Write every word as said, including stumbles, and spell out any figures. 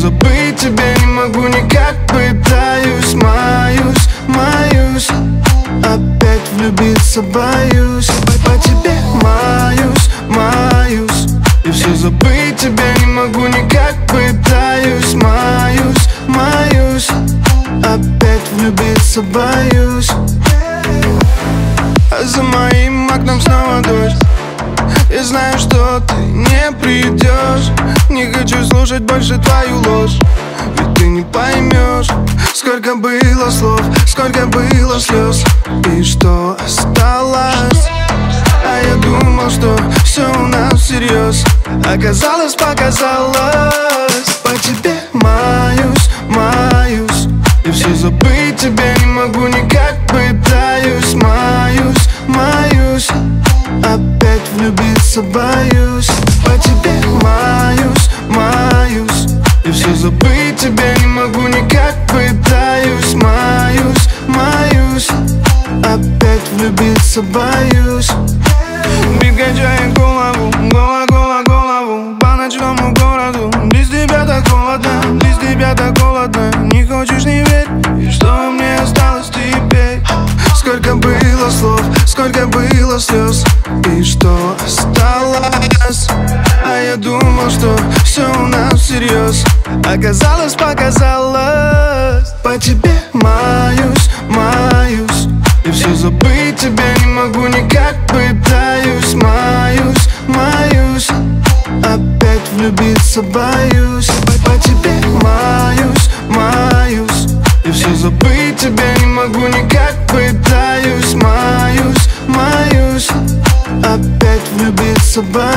забыть тебя не могу никак. Пытаюсь, маюсь, маюсь, опять влюбиться боюсь. По тебе маюсь, маюсь, и все забыть тебя не могу никак. Пытаюсь, маюсь, маюсь, опять влюбиться боюсь. А за моим окном снова дождь. Я знаю, что ты не придешь. Не хочу слушать больше твою ложь, ведь ты не поймешь, сколько было слов, сколько было слез, и что осталось. А я думал, что все у нас всерьез. Оказалось, показалось. По тебе маюсь, маюсь, и все забыть тебя не могу никак. Пытаюсь, маюсь, маюсь, опять влюбиться боюсь. По тебе маюсь, маюсь, и все забыть тебя не могу никак. Пытаюсь, маюсь, маюсь, опять влюбиться боюсь. Бит качает голову, гола, гола, голову по ночному городу. Без тебя так холодно, без тебя так холодно. Не хочешь, не верь, и что мне осталось теперь? Сколько было слов, сколько было слез, и что осталось. А я думал, что все у нас всерьез. Оказалось, показалось. По тебе маюсь, маюсь, и все забыть тебя не могу никак. Пытаюсь, маюсь, маюсь, опять влюбиться боюсь. По тебе маюсь, маюсь, и все забыть тебя не могу никак. Пытаюсь, маюсь, маюсь, опять влюбиться боюсь.